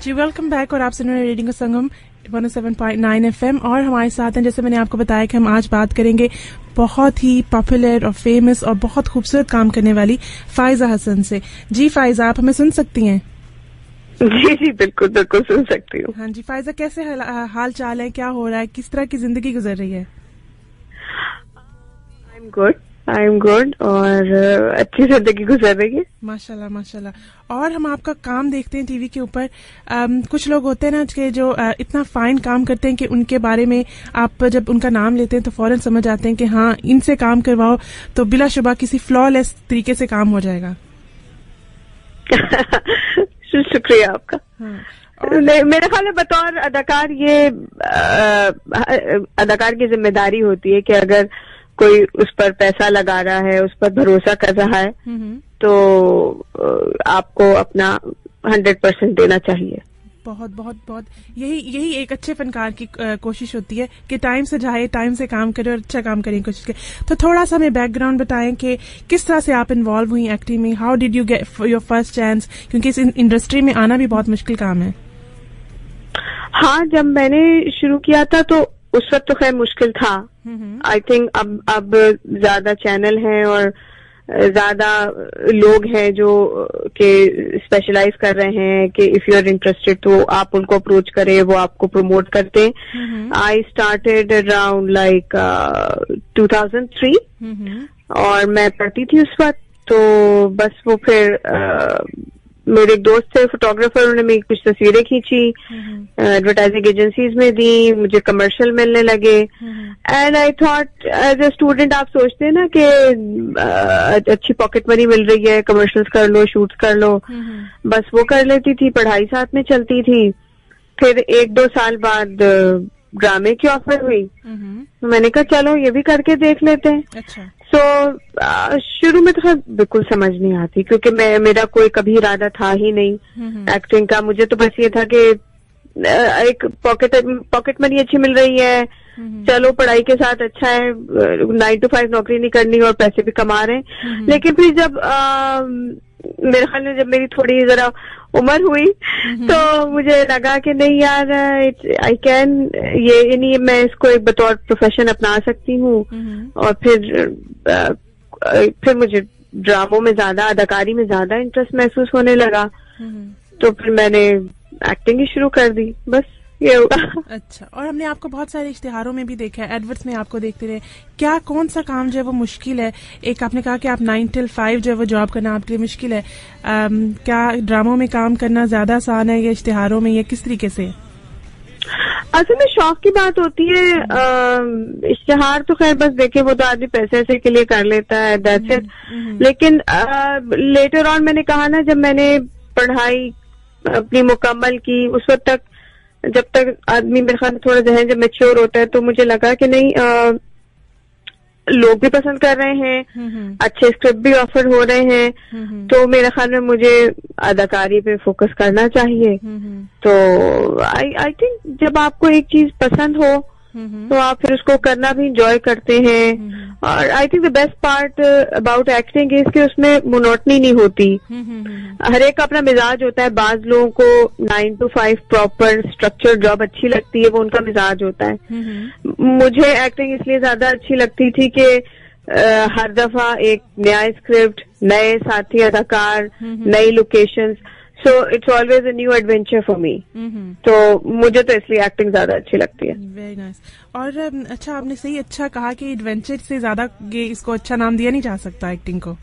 जी welcome back और आप सुन रहे हैं रेडियो संगम 107.9 FM और हमारे साथ हैं, जैसे मैंने आपको बताया कि हम आज बात करेंगे बहुत ही पॉपुलर और फेमस और बहुत खूबसूरत काम करने वाली फायजा हसन से। जी फायजा, आप हमें सुन सकती हैं? जी जी बिल्कुल बिल्कुल सुन सकती हूँ। हाँ जी फायजा, कैसे हाल चाल है, क्या हो रहा है, किस तरह की जिंदगी गुजर रही है? आई एम गुड और अच्छी जिंदगी गुजर रही है माशाल्लाह माशाल्लाह। और हम आपका काम देखते हैं टीवी के ऊपर, कुछ लोग होते हैं ना कि जो इतना फाइन काम करते हैं कि उनके बारे में आप जब उनका नाम लेते हैं तो फौरन समझ आते हैं कि हाँ इनसे काम करवाओ तो बिलाशुबा किसी फ्लॉलेस तरीके से काम हो जाएगा। शुक्रिया आपका। हाँ। मेरे ख्याल में बतौर अदाकार ये अदाकार की जिम्मेदारी होती है कि अगर कोई उस पर पैसा लगा रहा है, उस पर भरोसा कर रहा है तो आपको अपना 100% देना चाहिए। बहुत बहुत बहुत यही एक अच्छे फनकार की कोशिश होती है कि टाइम से जाए, टाइम से काम करे और अच्छा काम करने की कोशिश करे। तो थोड़ा सा हमें बैकग्राउंड बताएं कि किस तरह से आप इन्वॉल्व हुई एक्टिंग में, how did you get your first chance, क्योंकि इस इंडस्ट्री में आना भी बहुत मुश्किल काम है। हाँ, जब मैंने शुरू किया था तो उस वक्त तो खैर मुश्किल था। आई थिंक अब ज्यादा चैनल हैं और ज्यादा लोग हैं जो के स्पेशलाइज कर रहे हैं कि इफ यू आर इंटरेस्टेड तो आप उनको अप्रोच करें, वो आपको प्रमोट करते हैं। आई स्टार्टेड अराउंड लाइक 2003 और मैं पढ़ती थी उस वक्त, तो बस वो फिर मेरे एक दोस्त थे फोटोग्राफर, उन्होंने मेरी कुछ तस्वीरें खींची, एडवर्टाइजिंग एजेंसीज में दी, मुझे कमर्शियल मिलने लगे and I thought as a student आप सोचते हैं ना कि अच्छी पॉकेट मनी मिल रही है, कमर्शियल्स कर लो, शूट्स कर लो, बस वो कर लेती थी, पढ़ाई साथ में चलती थी। फिर 1-2 साल बाद ड्रामे की ऑफर हुई तो मैंने कहा चलो ये भी करके देख लेते हैं। अच्छा। शुरू में तो बिल्कुल समझ नहीं आती क्योंकि मेरा कोई कभी इरादा था ही नहीं एक्टिंग का। मुझे तो बस ये था कि एक पॉकेट मनी अच्छी मिल रही है, चलो पढ़ाई के साथ अच्छा है, 9 to 5 नौकरी नहीं करनी और पैसे भी कमा रहे हैं। लेकिन फिर जब मेरे ख्याल में जब मेरी थोड़ी जरा उम्र हुई तो मुझे लगा कि नहीं यार आई कैन, ये नहीं मैं इसको एक बतौर प्रोफेशन अपना सकती हूँ। और फिर मुझे ड्रामों में ज्यादा, अदाकारी में ज्यादा इंटरेस्ट महसूस होने लगा तो फिर मैंने एक्टिंग ही शुरू कर दी, बस ये होगा। अच्छा। और हमने आपको बहुत सारे इश्तिहारों में भी देखा है, एडवर्ट्स में आपको देखते रहे, क्या कौन सा काम जो है वो मुश्किल है? एक आपने कहा कि आप 9 till 5 जो है वो जॉब करना आपके लिए मुश्किल है, क्या ड्रामों में काम करना ज्यादा आसान है या इश्तिहारों में, या किस तरीके से? असल में शौक की बात होती है, इश्तिहार तो खैर बस देखे वो तो आदमी पैसे के लिए कर लेता है, दैट्स इट। लेकिन लेटर ऑन मैंने कहा ना, जब मैंने पढ़ाई अपनी मुकम्मल की उस वक्त तक, जब तक आदमी मेरे ख्याल में थोड़ा जहन जब मैच्योर होता है तो मुझे लगा कि नहीं लोग भी पसंद कर रहे हैं, अच्छे स्क्रिप्ट भी ऑफर हो रहे हैं, तो मेरे ख्याल में मुझे अदाकारी पे फोकस करना चाहिए। तो आई थिंक जब आपको एक चीज पसंद हो तो आप फिर उसको करना भी इंजॉय करते हैं। और I think the best part about acting is कि उसमें मोनोटनी नहीं होती। हर एक का अपना मिजाज होता है, बाज लोगों को 9 to 5 प्रॉपर स्ट्रक्चर जॉब अच्छी लगती है, वो उनका मिजाज होता है। मुझे एक्टिंग इसलिए ज्यादा अच्छी लगती थी कि हर दफा एक नया स्क्रिप्ट, नए साथी अदाकार, नई locations, so it's always a new adventure for me. तो मुझे तो इसलिए एक्टिंग ज्यादा अच्छी लगती है। Very nice. और अच्छा, आपने सही अच्छा कहा कि एडवेंचर से ज्यादा ये इसको अच्छा नाम दिया नहीं जा सकता एक्टिंग को।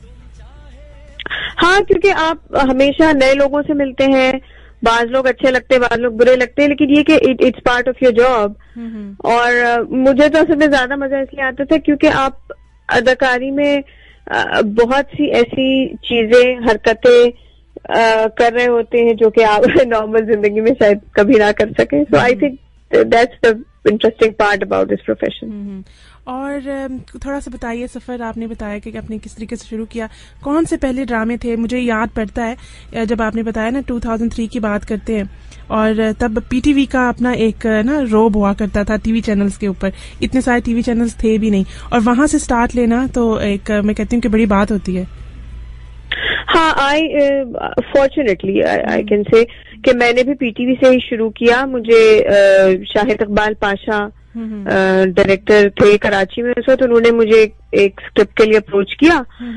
हाँ, क्योंकि आप हमेशा नए लोगों से मिलते हैं, बाज लोग अच्छे लगते हैं, बाज लोग बुरे लगते हैं, लेकिन ये कि it's part of your job. और मुझे तो असल में ज्यादा मजा इसलिए आता था क्योंकि आप अदाकारी में बहुत सी ऐसी चीजें, हरकतें कर रहे होते हैं जो कि आप नॉर्मल जिंदगी में शायद कभी ना कर सके। So I think that's the interesting part about this profession. और थोड़ा सा बताइए, सफर आपने बताया कि आपने किस तरीके से शुरू किया, कौन से पहले ड्रामे थे? मुझे याद पड़ता है जब आपने बताया ना 2003 की बात करते हैं, और तब पीटीवी का अपना एक ना रोब हुआ करता था टीवी चैनल्स के ऊपर, इतने सारे टीवी चैनल्स थे भी नहीं, और वहां से स्टार्ट लेना तो एक मैं कहती हूँ कि बड़ी बात होती है। हाँ, फॉर्चुनेटली आई कैन से कि मैंने भी पीटीवी से ही शुरू किया। मुझे शाहिद इकबाल पाशा डायरेक्टर थे कराची में उस वक्त, उन्होंने मुझे एक स्क्रिप्ट के लिए अप्रोच किया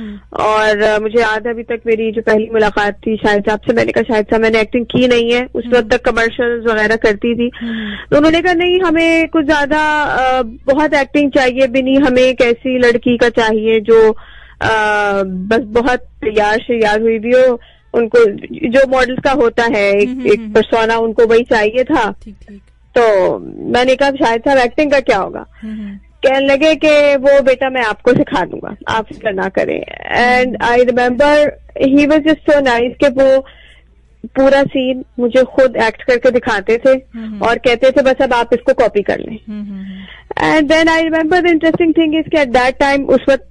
और मुझे याद है अभी तक मेरी जो पहली मुलाकात थी शाहिद साहब से, मैंने कहा शाहिद साहब मैंने एक्टिंग की नहीं है, उस वक्त तक कमर्शियल्स वगैरह करती थी। तो उन्होंने कहा नहीं, हमें कुछ ज्यादा बहुत एक्टिंग चाहिए भी नहीं, हमें एक ऐसी लड़की का चाहिए जो बस बहुत तैयार श्यार हुई भी हो, उनको जो मॉडल्स का होता है एक पर्सोना, उनको वही चाहिए था। तो मैंने कहा शाहिद साहब एक्टिंग का क्या होगा? कहने लगे कि वो बेटा मैं आपको सिखा दूंगा, आप फिक्र ना करें। And I remember he was just so nice कि वो पूरा सीन मुझे खुद एक्ट करके दिखाते थे और कहते थे बस अब आप इसको कॉपी कर लें। And then I remember the interesting thing is कि एट दैट टाइम उस वक्त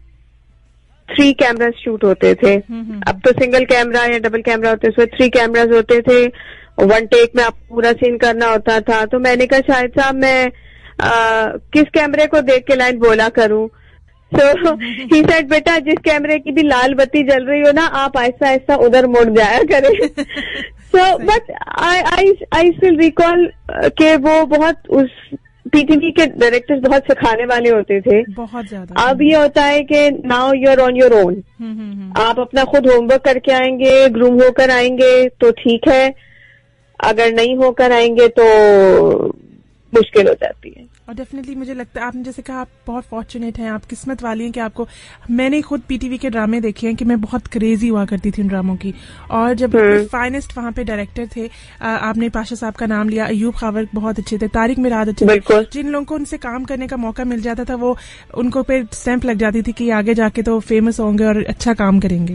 3 कैमरास शूट होते थे। अब तो सिंगल कैमरा या डबल कैमरा होते, उस वक्त 3 कैमरास होते थे, 1 टेक में आपको पूरा सीन करना होता था। तो मैंने कहा शाहिद साहब मैं किस कैमरे को देख के लाइन बोला करूं? सो ही सेड बेटा जिस कैमरे की भी लाल बत्ती जल रही हो ना, आप आहिस्ता आहिस्ता उधर मुड़ जाया करें। So but I still recall के वो बहुत उस पीटीवी के डायरेक्टर्स बहुत सिखाने वाले होते थे, बहुत ज्यादा। अब ये होता है कि now you are on your own, आप अपना खुद होमवर्क करके आएंगे, ग्रूम होकर आएंगे तो ठीक है, अगर नहीं होकर आएंगे तो मुश्किल हो जाती है। और डेफिनेटली मुझे लगता है आपने जैसे कहा आप बहुत फॉर्चुनेट हैं, आप किस्मत वाली हैं कि आपको, मैंने खुद पीटीवी के ड्रामे देखे हैं कि मैं बहुत क्रेजी हुआ करती थी उन ड्रामों की। और जब फाइनेस्ट वहां पे डायरेक्टर थे, आपने पाशा साहब का नाम लिया, अयूब खावर बहुत अच्छे थे, तारिक मिराद अच्छे थे, जिन लोगों को उनसे काम करने का मौका मिल जाता था वो उनको पे स्टैंप लग जाती थी कि आगे जाके तो फेमस होंगे और अच्छा काम करेंगे।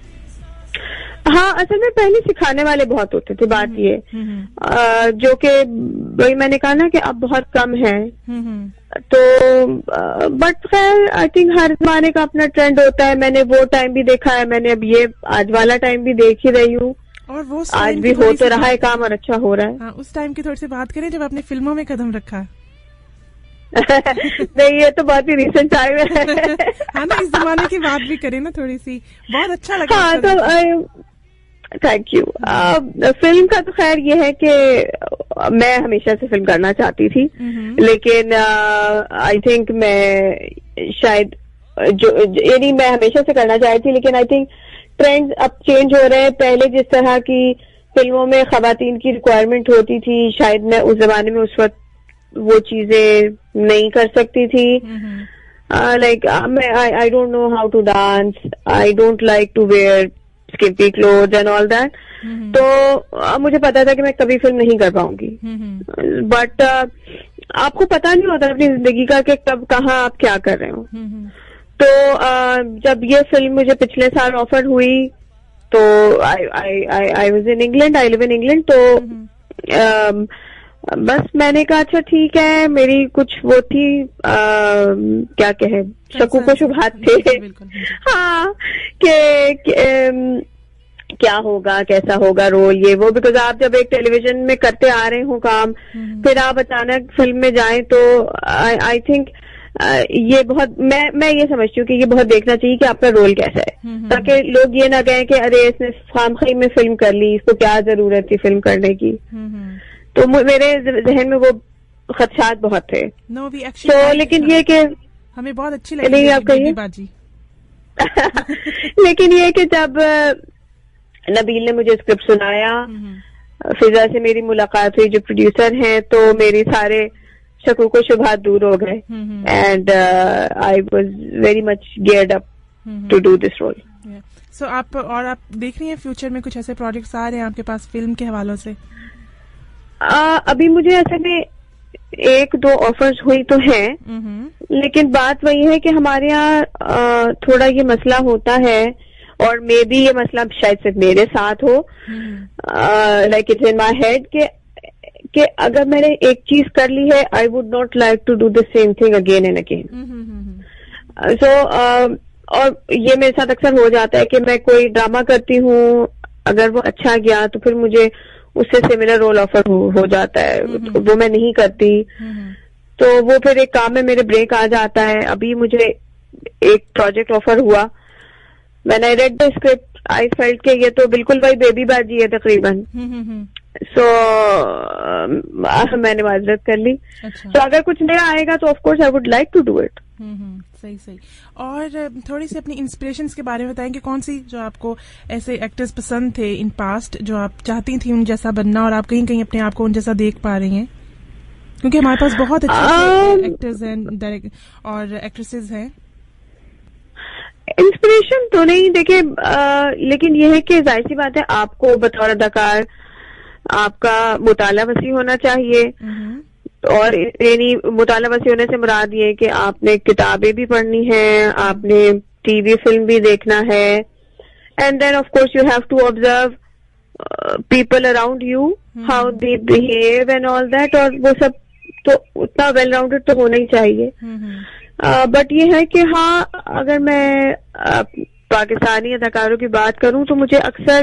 हाँ, असल में पहले सिखाने वाले बहुत होते थे, बात ये जो कि वही मैंने कहा ना कि अब बहुत कम है। तो बट खैर आई थिंक हर जमाने का अपना ट्रेंड होता है, मैंने वो टाइम भी देखा है, मैंने अब ये आज वाला टाइम भी देख ही रही हूँ, और वो आज भी हो तो रहा है काम और अच्छा हो रहा है। हाँ, उस टाइम की थोड़ी सी बात करें जब आपने फिल्मों में कदम रखा। नहीं, ये तो बहुत ही रिसेंट टाइम है। हाँ ना, इस जमाने की बात भी करें ना थोड़ी सी, बहुत अच्छा लगा। हाँ, तो थैंक यू। फिल्म का तो खैर ये है कि मैं हमेशा से फिल्म करना चाहती थी, लेकिन आई थिंक मैं शायद यानी मैं हमेशा से करना चाहती थी, लेकिन आई थिंक ट्रेंड्स अब चेंज हो रहे हैं। पहले जिस तरह की फिल्मों में खवातीन की रिक्वायरमेंट होती थी, शायद मैं उस जमाने में उस वक्त वो चीजें नहीं कर सकती थी। Like I don't know how to dance, I don't like to wear skimpy clothes and all that. तो मुझे पता था कि मैं कभी फिल्म नहीं कर पाऊंगी, बट आपको पता नहीं होता अपनी जिंदगी का कि कब कहाँ आप क्या कर रहे हो। तो जब ये फिल्म मुझे पिछले साल ऑफर हुई तो I was in England, I live in England, तो बस मैंने कहा अच्छा ठीक है, मेरी कुछ वो थी क्या कहे, शकू को शुभात थे। हाँ, कि क्या होगा, कैसा होगा रोल, ये वो, बिकॉज आप जब एक टेलीविजन में करते आ रहे हो काम, फिर आप अचानक फिल्म में जाएं तो आई थिंक ये बहुत, मैं ये समझती हूँ कि ये बहुत देखना चाहिए कि आपका रोल कैसा है, ताकि लोग ये ना कहें कि अरे इसने खामखी में फिल्म कर ली, इसको क्या जरूरत थी फिल्म करने की। तो मेरे जहन में वो खदशात बहुत थे। तो लेकिन ये कि हमें बहुत अच्छी लगी आप कहिए बाजी। लेकिन ये कि जब नबील ने मुझे स्क्रिप्ट सुनाया, फिजा से मेरी मुलाकात हुई जो प्रोड्यूसर हैं, तो मेरी सारे शकू को शुभात दूर हो गए, and I was very much geared up to do this role. सो आप देख रही हैं फ्यूचर में कुछ ऐसे प्रोजेक्ट्स आ रहे हैं आपके पास फिल्म के हवालों से? अभी मुझे ऐसे में 1-2 ऑफर्स हुई तो हैं, लेकिन बात वही है कि हमारे यहाँ थोड़ा ये मसला होता है, और मे बी ये मसला शायद सिर्फ मेरे साथ हो, like it's in my head कि अगर मैंने एक चीज कर ली है, I would not like to do the same thing again and again. So और ये मेरे साथ अक्सर हो जाता है कि मैं कोई ड्रामा करती हूँ, अगर वो अच्छा गया तो फिर मुझे उससे सिमिलर रोल ऑफर हो जाता है, वो मैं नहीं करती, तो वो फिर एक काम में मेरे ब्रेक आ जाता है। अभी मुझे एक प्रोजेक्ट ऑफर हुआ, when I read the script I felt के ये तो बिल्कुल वही बेबी बाजी है तकरीबन। सो मैंने माजरत कर ली। अच्छा। तो अगर कुछ नया आएगा तो of course I would like to do it. सही सही। और थोड़ी सी अपनी इंस्पिरेशंस के बारे में बताएं कि कौन सी जो आपको ऐसे एक्टर्स पसंद थे इन पास्ट जो आप चाहती थी उन जैसा बनना और आप कहीं कहीं अपने आप को उन जैसा देख पा रही हैं, क्योंकि हमारे पास बहुत अच्छे एक्टर्स हैं और एक्ट्रेसेस हैं। इंस्पिरेशन तो नहीं, देखिए लेकिन यह है कि जाहिर सी बात है आपको बतौर अदाकार आपका मुताला वसी होना चाहिए। और यानी मुताला वसी होने से मुराद ये कि आपने किताबें भी पढ़नी है, आपने टीवी फिल्म भी देखना है, and then of course you have to observe people around you, how they behave and all that, और वो सब तो उतना वेल राउंडेड तो होना ही चाहिए। बट ये है कि हाँ, अगर मैं पाकिस्तानी अदाकारों की बात करूं तो मुझे अक्सर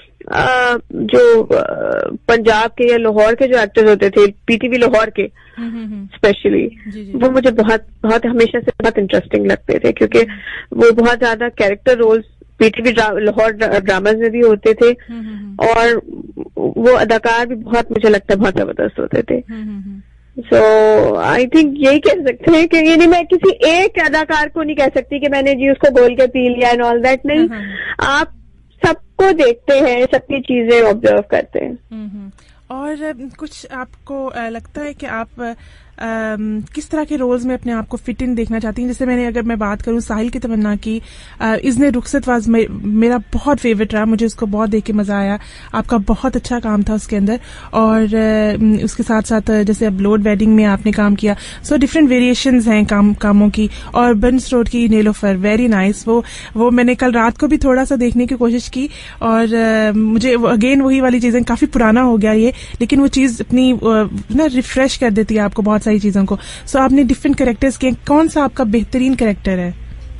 जो पंजाब के या लाहौर के जो एक्टर्स होते थे, पीटीवी लाहौर के स्पेशली, वो मुझे बहुत बहुत हमेशा से बहुत इंटरेस्टिंग लगते थे, क्योंकि वो बहुत ज्यादा character roles PTV Lahore dramas में भी होते थे, और वो अदाकार भी बहुत, मुझे लगता है, बहुत जबरदस्त होते थे। सो आई थिंक यही कह सकते हैं कि यानी मैं किसी एक अदाकार को नहीं कह सकती कि मैंने जी उसको गोल के पी लिया एंड ऑल दैट, नहीं। आप सबको देखते हैं, सबकी चीजें ऑब्जर्व करते हैं। और कुछ आपको लगता है कि आप किस तरह के रोल्स में अपने आप को फिट इन देखना चाहती हैं? जैसे अगर मैं बात करूं साहिल की तमन्ना की, इज़्ने रुखसत वाज मेरा बहुत फेवरेट रहा, मुझे उसको बहुत देख के मजा आया। आपका बहुत अच्छा काम था उसके अंदर, और उसके साथ साथ जैसे अब लोड वेडिंग में आपने काम किया, सो डिफरेंट वेरिएशंस हैं कामों की। और बर्न्स रोड की नीलोफर, वेरी नाइस। वो मैंने कल रात को भी थोड़ा सा देखने की कोशिश की, और मुझे अगेन वही वाली चीजें, काफी पुराना हो गया ये, लेकिन वो चीज अपनी ना रिफ्रेश कर देती है आपको बहुत सारी चीजों को। सो आपने डिफरेंट कैरेक्टर्स किए, कौन सा आपका बेहतरीन कैरेक्टर है?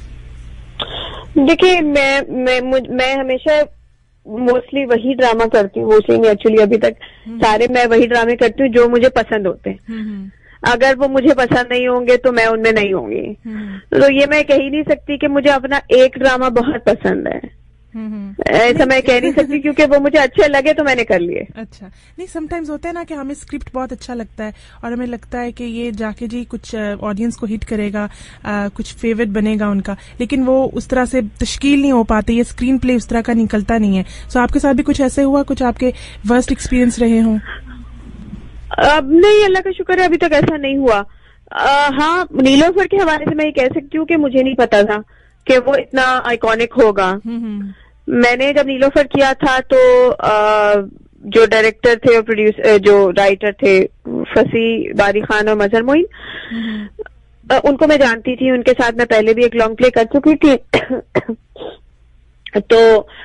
देखिए मैं हमेशा मोस्टली वही ड्रामा करती हूँ, मोस्टली नहीं, एक्चुअली अभी तक सारे मैं वही ड्रामे करती हूँ जो मुझे पसंद होते हैं। अगर वो मुझे पसंद नहीं होंगे तो मैं उनमें नहीं होंगी। तो ये मैं कह ही नहीं सकती कि मुझे अपना एक ड्रामा बहुत पसंद है, ऐसा मैं कह नहीं सकती, क्योंकि वो मुझे अच्छे लगे तो मैंने कर लिए। अच्छा, नहीं, समटाइम्स होता है ना कि हमें स्क्रिप्ट बहुत अच्छा लगता है और हमें लगता है कि ये जाके जी कुछ ऑडियंस को हिट करेगा, कुछ फेवरेट बनेगा उनका, लेकिन वो उस तरह से तश्कील नहीं हो पाती, ये स्क्रीन प्ले उस तरह का निकलता नहीं है। सो आपके साथ भी कुछ ऐसे हुआ, कुछ आपके वर्स्ट एक्सपीरियंस रहे हों? अब नहीं, अल्लाह का शुक्र है, अभी तक ऐसा नहीं हुआ। हाँ, नीलोफर के हवाले से मैं ये कह सकती हूँ कि मुझे नहीं पता था कि वो इतना आइकॉनिक होगा। मैंने जब नीलोफर किया था तो जो डायरेक्टर थे और प्रोड्यूसर, जो राइटर थे, फसी बारी खान और मजहर मोइन, उनको मैं जानती थी, उनके साथ मैं पहले भी एक लॉन्ग प्ले कर चुकी थी। तो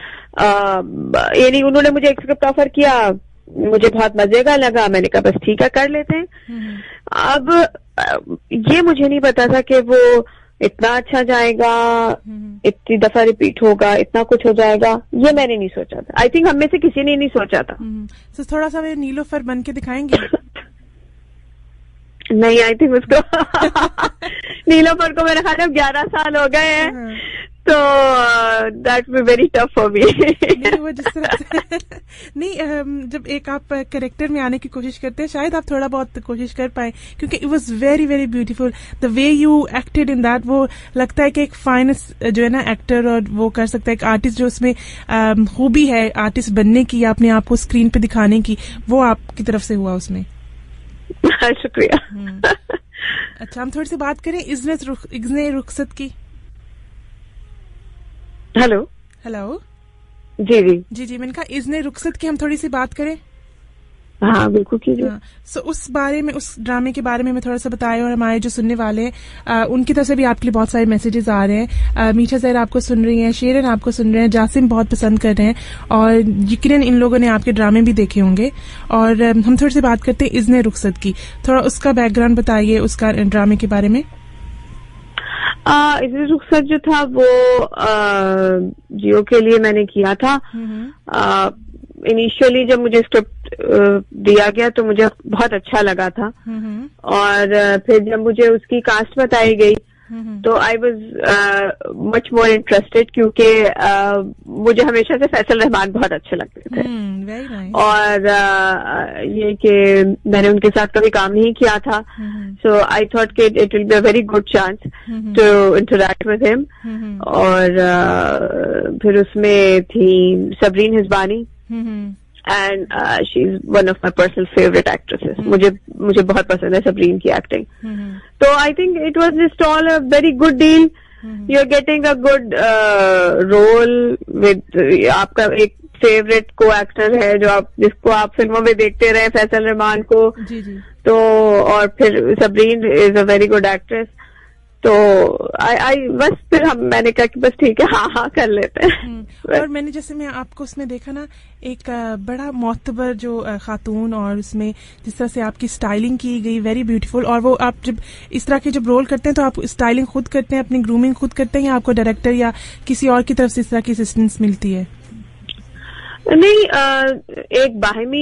यानी उन्होंने मुझे एक स्क्रिप्ट ऑफर किया, मुझे बहुत मजे का लगा, मैंने कहा बस ठीक है, कर लेते हैं। अब ये मुझे नहीं पता था कि वो इतना अच्छा जाएगा, इतनी दफा रिपीट होगा, इतना कुछ हो जाएगा, ये मैंने नहीं सोचा था। आई थिंक हम में से किसी ने नहीं सोचा था। तो थोड़ा सा वे नीलोफर बन के दिखाएंगे? नहीं, आई थिंक उसको नीलोफर को मेरे ख्याल में 11 साल हो गए हैं, तो that be very tough for me. नहीं, वो जिस तरह से नहीं, जब एक आप कैरेक्टर में आने की कोशिश करते हैं, शायद आप थोड़ा बहुत कोशिश कर पाए, क्योंकि it was very very beautiful the way you acted in that. वो लगता है कि एक फाइनेस्ट जो है ना एक्टर, और वो कर सकता है एक आर्टिस्ट, जो उसमें खूबी है आर्टिस्ट बनने की, अपने आप को स्क्रीन पे दिखाने की, वो आपकी तरफ से हुआ उसमें। शुक्रिया। अच्छा, हम थोड़ी सी बात करें इज़्ने रुखसत की। हेलो जी जी जी जी, मैंने कहा इज़्ने रुखसत की हम थोड़ी सी बात करें। हाँ बिल्कुल कीजिए। सो उस बारे में, उस ड्रामे के बारे में मैं थोड़ा सा बताएं, और हमारे जो सुनने वाले हैं उनकी तरफ से भी आपके लिए बहुत सारे मैसेजेस आ रहे हैं। मीठा जहर आपको सुन रही हैं, शेरन आपको सुन रहे हैं, जासिम बहुत पसंद कर रहे हैं, और यकीनन इन लोगों ने आपके ड्रामे भी देखे होंगे। और हम थोड़ी सी बात करते हैं इज़्ने रुखसत की, थोड़ा उसका बैकग्राउंड बताइए, उसका ड्रामे के बारे में। इज़्ने रुखसत जो था वो जियो के लिए मैंने किया था। इनिशियली जब मुझे स्क्रिप्ट दिया गया तो मुझे बहुत अच्छा लगा था, और फिर जब मुझे उसकी कास्ट बताई गई तो I was much more interested, क्योंकि मुझे हमेशा से फैसल रहमान बहुत अच्छे लगते थे। nice. और ये कि मैंने उनके साथ कभी काम नहीं किया था, सो आई थॉट कि it will be a very good chance to interact with him. और फिर उसमें थी Sabreen Hisbani, and she is one of my personal favourite actresses. मुझे बहुत पसंद है सबरीन की एक्टिंग। तो I think it was just all a very good deal. You are getting a good role with आपका एक फेवरेट को एक्टर है जिसको आप फिल्मों में देखते रहे, फैसल रहमान को। तो और फिर Sabreen is a very good actress. तो बस फिर मैंने कहा कि बस ठीक है, हाँ कर लेते हैं। और मैंने जैसे मैं आपको उसमें देखा ना, एक बड़ा मोतबर जो खातून, और उसमें जिस तरह से आपकी स्टाइलिंग की गई, वेरी ब्यूटीफुल। और वो आप जब इस तरह के जब रोल करते हैं तो आप स्टाइलिंग खुद करते हैं, अपनी ग्रूमिंग खुद करते हैं, या आपको डायरेक्टर या किसी और की तरफ से इस तरह की असिस्टेंस मिलती है? नहीं, एक बाहमी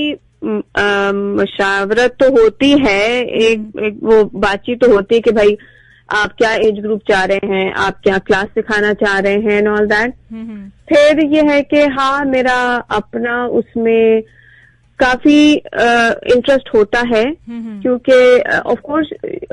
मशावरत तो होती है, एक वो बातचीत तो होती है कि भाई आप क्या एज ग्रुप चाह रहे हैं, आप क्या क्लास सिखाना चाह रहे हैं एंड ऑल दैट। फिर ये है कि हाँ, मेरा अपना उसमें काफी इंटरेस्ट होता है, क्योंकि of course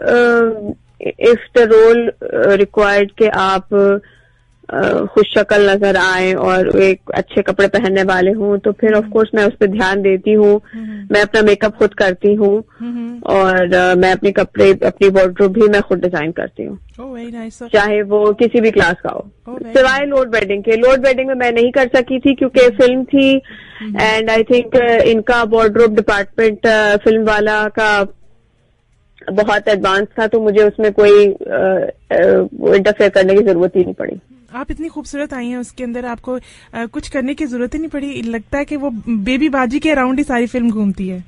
if the role required कि आप खुश शक्ल नजर आए और एक अच्छे कपड़े पहनने वाले हूँ, तो फिर ऑफ कोर्स मैं उस पर ध्यान देती हूँ। मैं अपना मेकअप खुद करती हूँ, और मैं अपने कपड़े, अपनी वार्डरोब भी मैं खुद डिजाइन करती हूँ। चाहे वो किसी भी क्लास का हो, सिवाय लोड बेडिंग के। लोड बेडिंग में मैं नहीं कर सकी थी क्योंकि फिल्म थी, एंड आई थिंक इनका वार्डरोब डिपार्टमेंट फिल्म वाला का बहुत एडवांस था, तो मुझे उसमें कोई इंटरफेयर करने की जरूरत ही नहीं पड़ी। आप इतनी खूबसूरत आई हैं, उसके अंदर आपको कुछ करने की जरूरत ही नहीं पड़ी। लगता है कि वो बेबी बाजी के अराउंड ही सारी फिल्म घूमती है।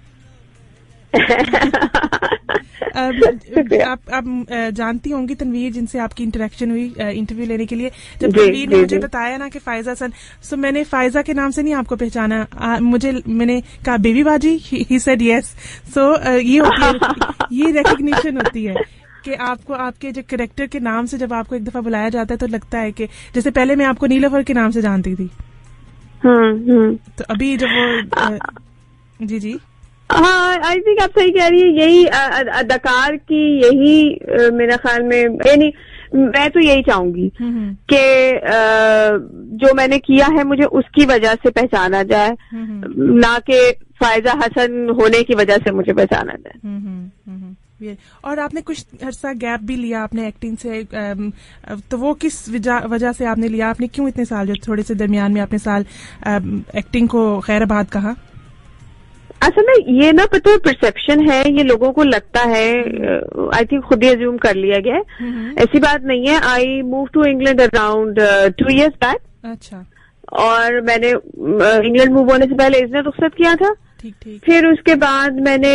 आप जानती होंगी तनवीर, जिनसे आपकी इंटरेक्शन हुई इंटरव्यू लेने के लिए। जब तनवीर ने मुझे बताया ना कि फायजा सन, सो मैंने फायजा के नाम से नहीं आपको पहचाना। मैंने कहा बेबी बाजी, ही सेड यस। सो ये होती है, ये रिकग्निशन होती है कि आपको आपके जो कैरेक्टर के नाम से जब आपको एक दफा बुलाया जाता है तो लगता है कि जैसे पहले मैं आपको नीलोफर के नाम से जानती थी। तो अभी जब वो जी हाँ, आई थिंक आप सही कह रही है। यही अदाकार की यही मेरे ख्याल में, यानी मैं तो यही चाहूंगी कि जो मैंने किया है मुझे उसकी वजह से पहचाना जाए, ना कि फायजा हसन होने की वजह से मुझे पहचाना जाए। और आपने कुछ अर्सा गैप भी लिया आपने एक्टिंग से, तो वो किस वजह से आपने लिया? आपने क्यों इतने साल, जो थोड़े से दरमियान में आपने साल एक्टिंग को खैराबाद कहा? असल में ये ना पता है, परसेप्शन है, ये लोगों को लगता है, आई थिंक खुद ही अज्यूम कर लिया गया है। ऐसी बात नहीं है। I move to England around 2 years back. अच्छा। और मैंने इंग्लैंड मूव होने से पहले इसने रुखसत किया था। ठीक। फिर उसके बाद मैंने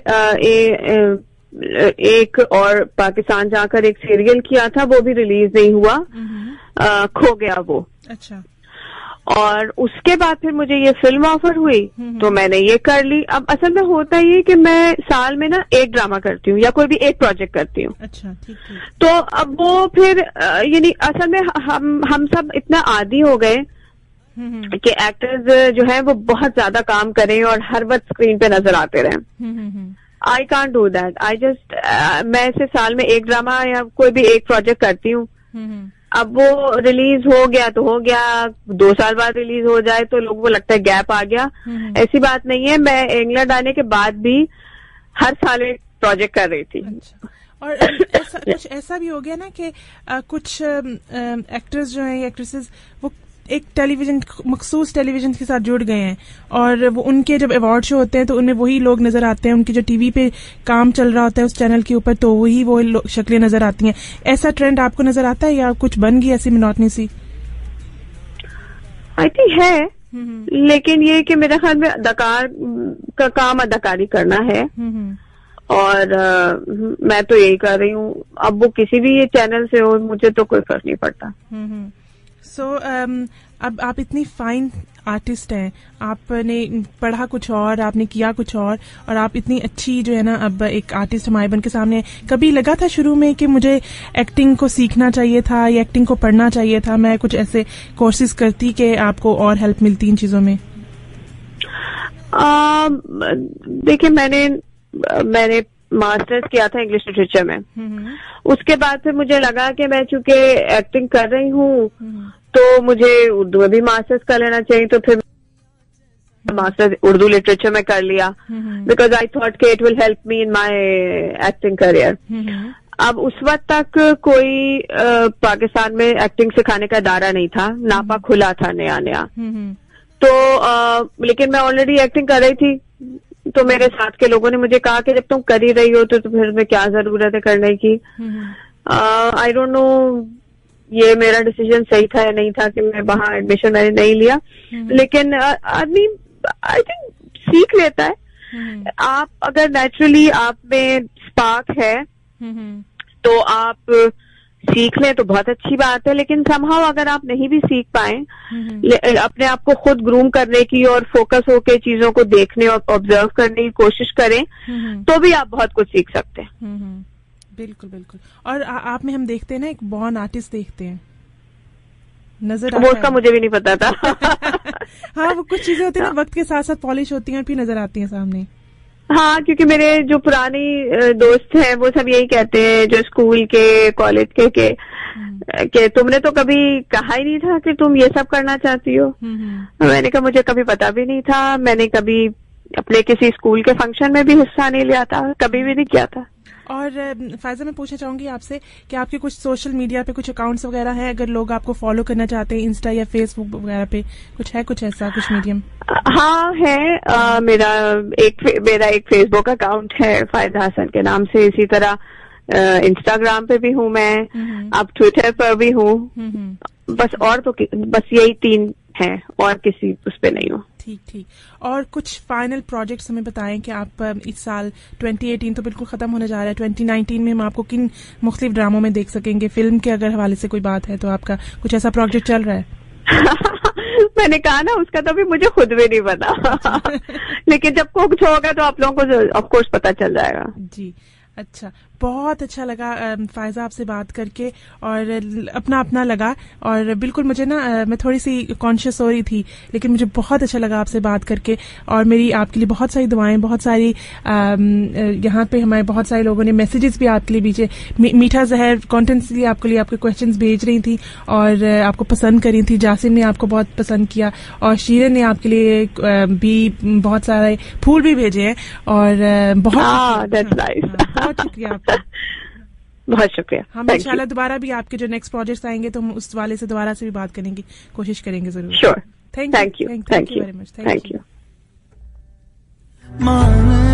एक और पाकिस्तान जाकर एक सीरियल किया था, वो भी रिलीज नहीं हुआ, खो गया वो। अच्छा। और उसके बाद फिर मुझे ये फिल्म ऑफर हुई, तो मैंने ये कर ली। अब असल में होता ये कि मैं साल में ना एक ड्रामा करती हूँ या कोई भी एक प्रोजेक्ट करती हूँ। अच्छा, ठीक। तो अब वो फिर यानी असल में हम सब इतना आदी हो गए कि एक्टर्स जो है वो बहुत ज्यादा काम करें और हर वक्त स्क्रीन पे नजर आते रहें। I can't do that. I just मैं ऐसे साल में एक ड्रामा या कोई भी एक प्रोजेक्ट करती हूँ। अब वो रिलीज हो गया तो हो गया, 2 साल बाद रिलीज हो जाए तो लोगों को लगता है गैप आ गया। ऐसी बात नहीं है। मैं इंग्लैंड आने के बाद भी हर साल एक प्रोजेक्ट कर रही थी। अच्छा। और कुछ ऐसा भी हो गया ना कि कुछ एक्टर्स जो हैं, एक्ट्रेसेस, वो एक मखसूस टेलीविजन के साथ जुड़ गए हैं, और वो उनके जब अवार्ड शो होते हैं तो उनमें वही लोग नजर आते हैं। उनके जो टीवी पे काम चल रहा होता है उस चैनल के ऊपर, तो वो शक्लें नजर आती हैं। ऐसा ट्रेंड आपको नजर आता है या कुछ बन गई ऐसी मोनोटनी सी? आई थिंक है, लेकिन ये कि मेरे ख्याल में अदाकार का काम अदाकारी करना है, और मैं तो यही कर रही हूँ। अब वो किसी भी ये चैनल से हो, मुझे तो कोई फर्क नहीं पड़ता। सो अब आप इतनी फाइन आर्टिस्ट हैं, आपने पढ़ा कुछ और, आपने किया कुछ और आप इतनी अच्छी जो है ना अब एक आर्टिस्ट हमारे बन के सामने। कभी लगा था शुरू में कि मुझे एक्टिंग को सीखना चाहिए था या एक्टिंग को पढ़ना चाहिए था, मैं कुछ ऐसे कोर्सेज करती कि आपको और हेल्प मिलती इन चीजों में? देखिए, मैंने मास्टर्स किया था इंग्लिश लिटरेचर में। उसके बाद फिर मुझे लगा कि मैं चूंकि एक्टिंग कर रही हूँ तो मुझे उर्दू में भी मास्टर्स कर लेना चाहिए, तो फिर मास्टर्स उर्दू लिटरेचर में कर लिया, बिकॉज आई थॉट कि it will help me in my acting career. अब उस वक्त तक कोई पाकिस्तान में एक्टिंग सिखाने का इदारा नहीं था, नापा खुला था नया नया, तो लेकिन मैं ऑलरेडी एक्टिंग कर रही थी, तो मेरे साथ के लोगों ने मुझे कहा कि जब तुम कर ही रही हो तो फिर में क्या जरूरत है करने की। आई डोंट नो ये मेरा डिसीजन सही था या नहीं था कि मैं वहां एडमिशन मैंने नहीं लिया, लेकिन आदमी आई थिंक सीख लेता है। आप अगर नेचुरली आप में स्पार्क है तो आप सीख लें तो बहुत अच्छी बात है, लेकिन समहाउ अगर आप नहीं भी सीख पाए, अपने आप को खुद ग्रूम करने की और फोकस होकर चीजों को देखने और ऑब्जर्व करने की कोशिश करें तो भी आप बहुत कुछ सीख सकते हैं। बिल्कुल बिल्कुल। और आप में हम देखते हैं ना एक बॉर्न आर्टिस्ट देखते हैं, नजर वो उसका मुझे भी नहीं पता था। हाँ, वो कुछ चीजें होती है ना वक्त के साथ साथ पॉलिश होती हैं और फिर नजर आती हैं सामने। हाँ, क्योंकि मेरे जो पुरानी दोस्त हैं वो सब यही कहते हैं, जो स्कूल के कॉलेज के तुमने तो कभी कहा ही नहीं था कि तुम ये सब करना चाहती हो। मैंने कहा मुझे कभी पता भी नहीं था, मैंने कभी अपने किसी स्कूल के फंक्शन में भी हिस्सा नहीं लिया था, कभी भी नहीं किया था। और फायजा, मैं पूछना चाहूंगी आपसे कि आपके कुछ सोशल मीडिया पे कुछ अकाउंट्स वगैरह हैं, अगर लोग आपको फॉलो करना चाहते हैं इंस्टा या फेसबुक वगैरह पे, कुछ ऐसा कुछ मीडियम? हाँ है, मेरा एक फेसबुक अकाउंट है फायदा हसन के नाम से, इसी तरह इंस्टाग्राम पे भी हूँ मैं, अब ट्विटर पर भी हूँ, बस और तो बस यही 3 हैं और किसी उस पे नहीं हूँ। ठीक। और कुछ फाइनल प्रोजेक्ट्स हमें बताएं कि आप इस साल 2018 तो बिल्कुल खत्म होने जा रहा है, 2019 में हम आपको किन मुख्तलिफ ड्रामों में देख सकेंगे? फिल्म के अगर हवाले से कोई बात है तो आपका कुछ ऐसा प्रोजेक्ट चल रहा है? मैंने कहा ना, उसका तो भी मुझे खुद भी नहीं पता। लेकिन जब कुछ होगा तो आप लोगों को ऑफ कोर्स पता चल जाएगा। जी, अच्छा, बहुत अच्छा लगा फायजा आपसे बात करके, और अपना लगा, और बिल्कुल मुझे ना मैं थोड़ी सी कॉन्शियस हो रही थी, लेकिन मुझे बहुत अच्छा लगा आपसे बात करके, और मेरी आपके लिए बहुत सारी दुआएं, बहुत सारी यहाँ पे हमारे बहुत सारे लोगों ने मैसेजेस भी आपके लिए भेजे। मीठा जहर कॉन्टेंट्सली आपके लिए आपके क्वेश्चंस भेज रही थी और आपको पसंद करी थी, जासिम ने आपको बहुत पसंद किया, और शीरन ने आपके लिए भी बहुत सारे फूल भी भेजे हैं, और बहुत शुक्रिया आपका। बहुत शुक्रिया। हम इंशाल्लाह दोबारा भी आपके जो नेक्स्ट प्रोजेक्ट्स आएंगे तो हम उस वाले से दोबारा से भी बात करने की कोशिश करेंगे जरूर। Sure. Thank you very much. Thank you.